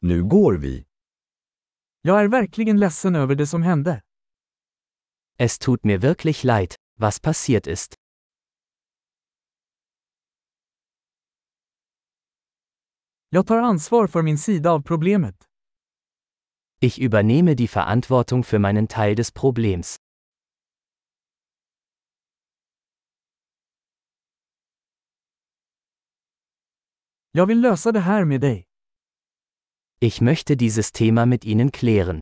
Nu går vi. Jag är verkligen ledsen över det som hände. Es tut mir wirklich leid, was passiert ist. Jag tar ansvar för min sida av problemet. Ich übernehme die Verantwortung für meinen Teil des Problems. Jag vill lösa det här med dig. Ich möchte dieses Thema mit Ihnen klären.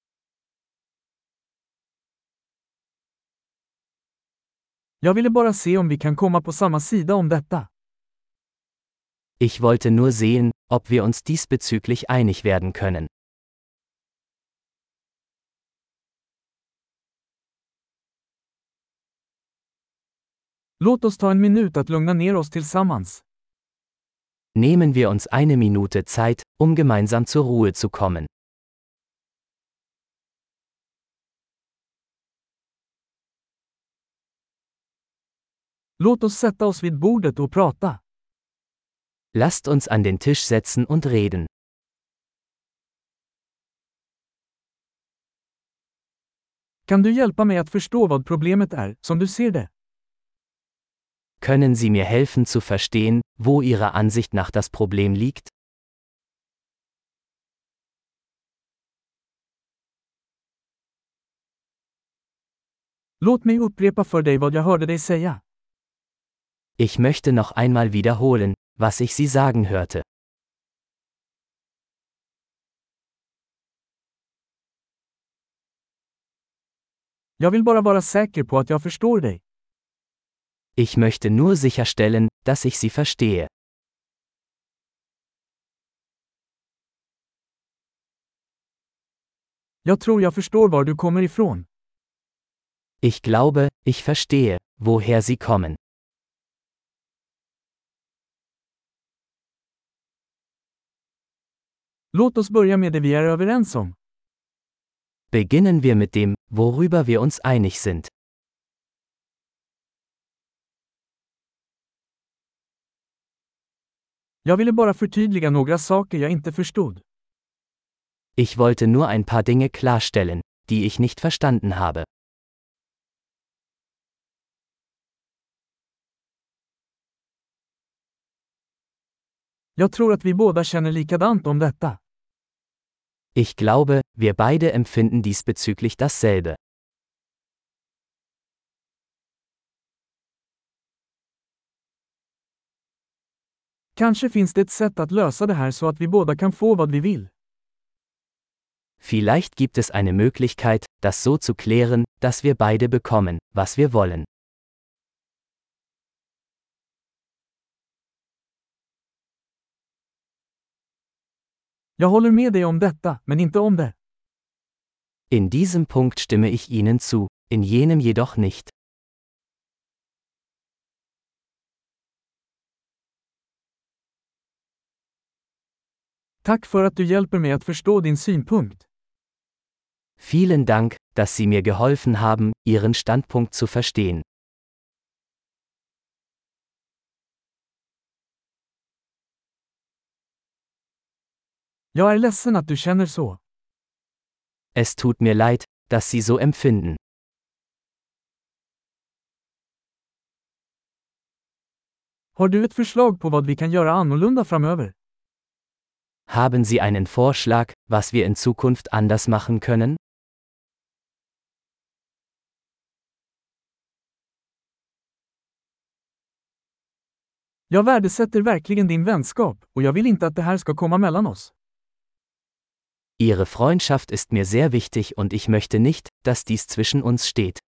Jag ville bara se om vi kan komma på samma sida om detta. Ich wollte nur sehen, ob wir uns diesbezüglich einig werden können. Låt oss ta en minut att lugna ner oss tillsammans. Nehmen wir uns eine Minute Zeit, um gemeinsam zur Ruhe zu kommen. Låt oss sätta oss vid bordet och prata. Lasst uns an den Tisch setzen und reden. Kan du hjälpa mig att förstå vad problemet är, som du ser det? Können Sie mir helfen zu verstehen, wo Ihrer Ansicht nach das Problem liegt? Låt mig upprepa för dig vad jag hörde dig säga. Ich möchte noch einmal wiederholen, was ich Sie sagen hörte. Jag vill bara vara säker på att jag förstår dig. Ich möchte nur sicherstellen, dass ich Sie verstehe. Jag tror jag förstår var du kommer ifrån. Ich glaube, ich verstehe, woher Sie kommen. Låt oss börja med det vi är överens om. Beginnen wir mit dem, worüber wir uns einig sind. Jag ville bara förtydliga några saker jag inte förstod. Ich wollte nur ein paar Dinge klarstellen, die ich nicht verstanden habe. Jag tror att vi båda känner likadant om detta. Ich glaube, wir beide empfinden diesbezüglich dasselbe. Kanske finns det ett sätt att lösa det här så att vi båda kan få vad vi vill. Vielleicht gibt es eine Möglichkeit, das so zu klären, dass wir beide bekommen, was wir wollen. Jag håller med dig om detta, men inte om det. In diesem Punkt stimme ich Ihnen zu, in jenem jedoch nicht. Tack för att du hjälper mig att förstå din synpunkt. Vielen Dank, dass Sie mir geholfen haben, Ihren Standpunkt zu verstehen. Jag är ledsen att du känner så. Es tut mir leid, dass Sie so empfinden. Har du ett förslag på vad vi kan göra annorlunda framöver? Haben Sie einen Vorschlag, was wir in Zukunft anders machen können? Jag värdesätter verkligen din vänskap, och jag vill inte att det här ska komma mellan oss. Ihre Freundschaft ist mir sehr wichtig und ich möchte nicht, dass dies zwischen uns steht.